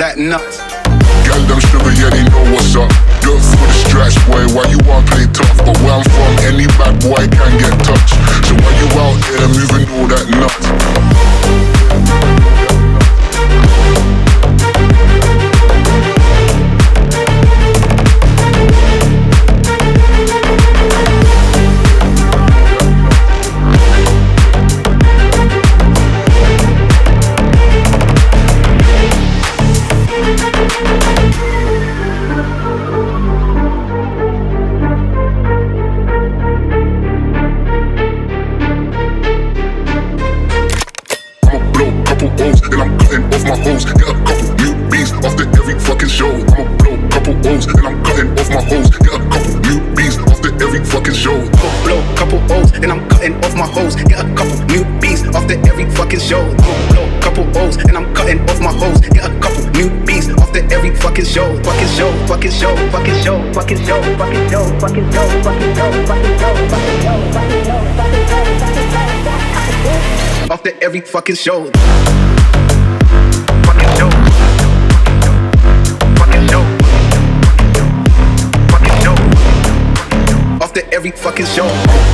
that nuts. Girl, them sugar, yeah, they know what's up. Built for the stretch, boy, why you want play tough? But where I'm from, any bad boy can get touched. So why you out there moving all that nuts? Then I'm cutting off my hoes. Get a couple new beats after every fucking show. I'ma blow a couple O's, then I'm cutting off my hoes. Get a couple new beats after every fucking show. I'ma blow a couple O's, then I'm cutting off my hoes. Get a couple new beats after every fucking show. I'ma blow a couple O's, then I'm cutting off my hoes. Get a couple new beats after every fucking show. Fucking show, fucking show, fucking show, fucking show, fucking show, fucking show, fucking show, fucking show, fucking show, fucking show, fucking show. After every fucking show. Fucking show. Fucking show. Fucking show. After every fucking show.